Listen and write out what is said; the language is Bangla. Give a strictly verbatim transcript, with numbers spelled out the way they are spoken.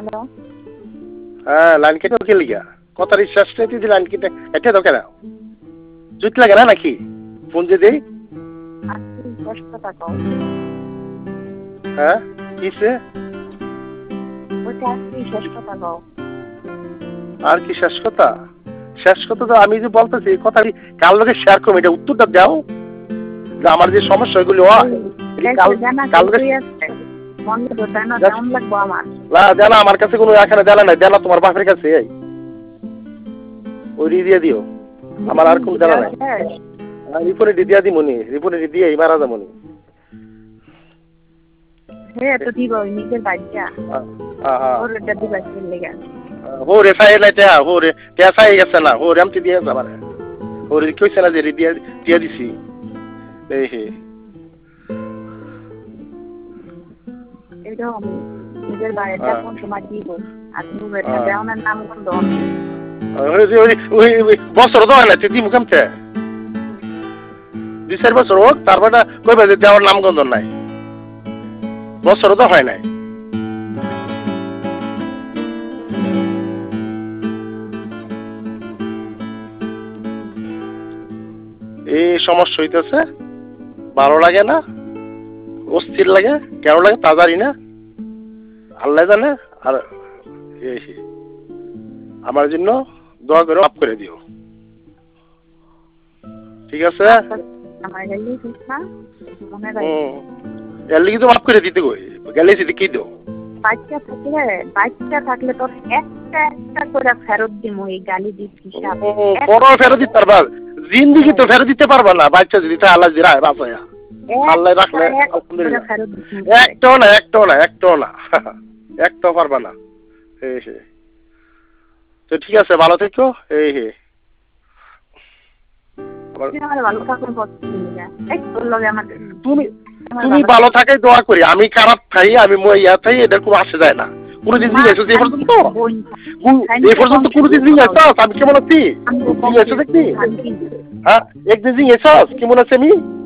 হ্যালো। হ্যাঁ, লাইন কেটে কে লিগা? কথা রিচার্জ নেই তুই লাইন কেটে এটা তো কেন? জুত লাগে না নাকি? ফোন যে দেই? আজকে শেষ কথা কও। হ্যাঁ? কিসে? ওইটা আজকে শেষ কথা কও। আর কি শেষ কথা? শেষ কথা তো আমি যে বলতেছি কথা কাল লোকে শেয়ার করো এটা উত্তরটা দাও। যে আমার যে সমস্যা এগুলো হয় কাল কাল মনে তো জানা কেমন লাগবো আমার। না জানা আমার কাছে কোনো এখানে জানা নাই জানা তোমার বাপের কাছে এই ওই দিয়ে দিও আমার আর কোন জানা নাই রিপোর্টে দিয়ে দি মনি রিপোর্টে দিয়ে এই মারা যামনি হে তো দিব নিজের বাচ্চা হ্যাঁ হ্যাঁ ওর এটা দিবা কি লাগা हो रे साई लाइटा हो रे कैसा ही गसे ना हो रे हम दिया जाबार हो रे कोई सला दे दिया दिया दिसी ए हे এটা আমি নিজের বাড়িটা কোন সময় দিব আর তুমি এটা দেওয়ার নাম কোন দন ওই ওই ওই বছর তো হয় না তুই মুখমতে দুই চার বছর হোক তারপরে কইবে যে দেওয়ার নাম কোন দন নাই বছর তো হয় নাই এই সমস্যা হইতেছে ভালো লাগে না অস্থির লাগে কেন লাগে তা জানি না আল্লাহ জানে আর আমার জন্য দোয়া করে মাফ করে দিও ঠিক আছে আমার গেলি না মনে রাখ এর লাগি তো মাফ করে দিতে কই গেলে যদি কি দাও বাচ্চা থাকলে বাচ্চা থাকলে তো একটা একটা করে ফেরত দিমু এই গালি দিস হিসাব বড় ফেরত দিতে পারবা জিন্দেগি তো ফেরত দিতে পারবা না বাচ্চা যদি তা আল্লাহ জিরায় বাঁচায়া আল্লাহ রাখলে আলহামদুলিল্লাহ একটাও না একটাও না একটাও না একটাও পারবা না এই হে তো ঠিক আছে ভালো থেকো এই হে তুমি তুমি ভালো থাকাই দোয়া করি আমি খারাপ থাই আমি ইয়া থাই এটা কোনো আসে যায় না কোনোদিন জিজ্ঞেস এ পর্যন্ত এ পর্যন্ত কোনোদিন জিজ্ঞেস আমি কেমন আছি জিজ্ঞেস দেখি হ্যাঁ একদিন জিজ্ঞেস কেমন আছে আমি